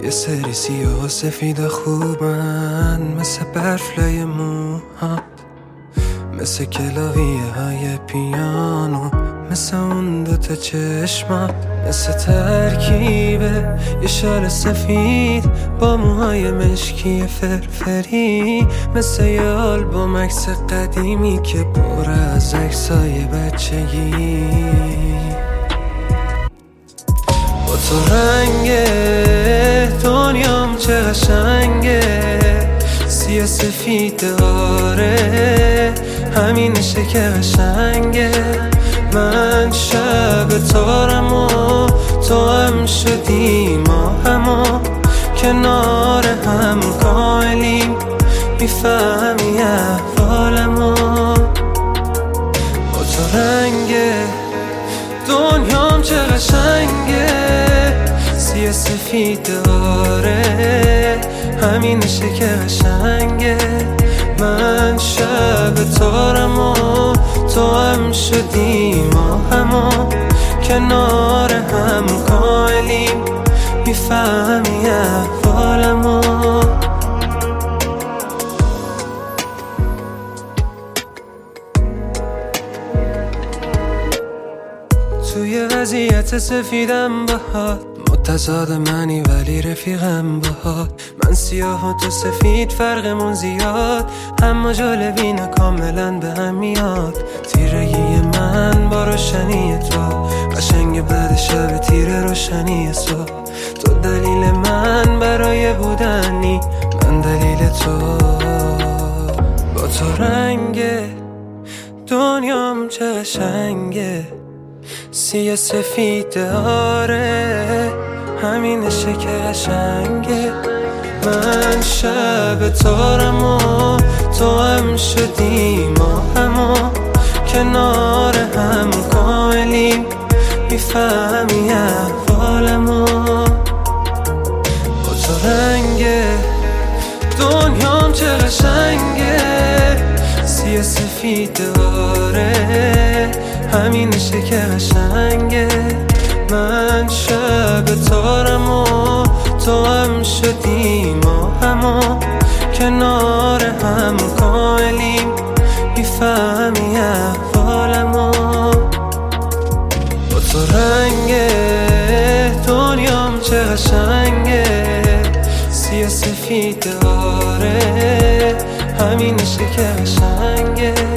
یه سری سیاه و سفید خوبن، مثل برفلای موهات، مثل کلاویه های پیانو، مثل اون دوتا چشمات، مثل ترکیبه یه شال سفید با موهای مشکی فرفری، مثل یه آلبوم عکس قدیمی که پر از عکسای بچگی. با تو رنگ دنیام چه قشنگه، سیاه سفید آره همینشه که قشنگه. من شب تارم و تو هم شدی، ما همو کنار هم کاملیم، میفهمی احوالمو. با تو رنگ دنیام چه قشنگه، سیاه سفید آره همینشه که قشنگه. من شب تارم و تو هم شدی، ما همو کنار هم کاملیم، میفهمی احوالمو. توی وضعیت سفیدم باهات، متضاد منی ولی رفیقم باهات. من سیاه و تو سفید فرقمون زیاد، اما جالبینه کاملا به هم میاد. تیرگی من با روشنی تو، قشنگ بعد شب تیره روشنی صبح. تو دلیل من برای بودنی، من دلیل تو. با تو رنگ دنیام چه قشنگه، سیاه سفید آره همینشه که قشنگه. من شب تارم و تو هم شدی، ما همو کنار هم کاملیم، میفهمی احوالمو. با تو رنگ دنیام چه قشنگه، سیاه سفید آره همینشه که قشنگه. من شب تارم و تو هم شدی، ما همو کنار هم کاملیم، میفهمی احوالمو. با تو رنگ دنیام چه قشنگه، سیاه سفید آره همینشه که قشنگه.